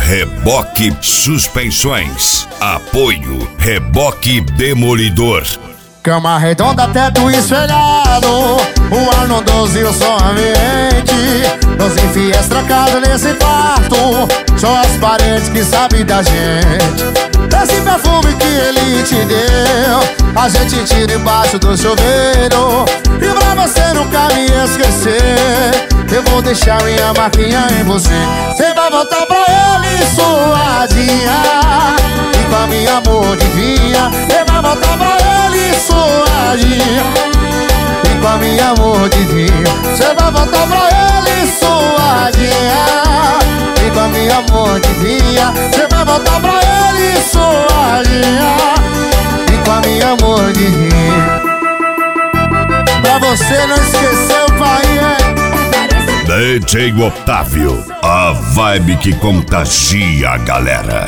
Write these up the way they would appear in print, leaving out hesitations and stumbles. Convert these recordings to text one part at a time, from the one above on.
Reboque Suspensões. Apoio Reboque Demolidor. Cama redonda, teto espelhado, o ar no 12 e o som ambiente. 12 fiéis trancados nesse quarto, só as paredes que sabem da gente. Esse perfume que ele te deu, a gente tira embaixo do chuveiro. E pra você nunca me esquecer, eu vou deixar minha marquinha em você. Você vai voltar pra ele suadinha, e com a minha mordidinha. Você vai voltar pra ele suadinha, e com a minha mordidinha. Você vai voltar pra ele suadinha, e com a minha mordidinha. Você vai voltar pra ele suadinha, e com a minha mordidinha. Pra você não esquecer o país, DJ Otávio, a vibe que contagia a galera.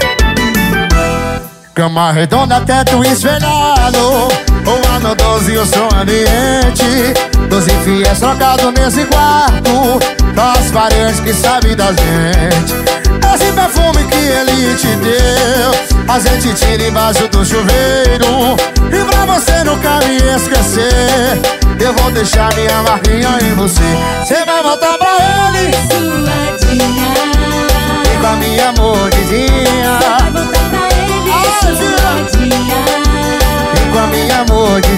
Cama redonda, teto espelhado, o ar no 12 e o som ambiente. 12 fiéis trocados nesse quarto, só as paredes que sabem da gente. Esse perfume que ele te deu, a gente tira embaixo do chuveiro. E pra você nunca me esquecer, eu vou deixar minha marquinha em você. Você vai voltar pra ele suadinha, e com a minha mordidinha. vai voltar pra ele suadinha, e com a minha mordidinha.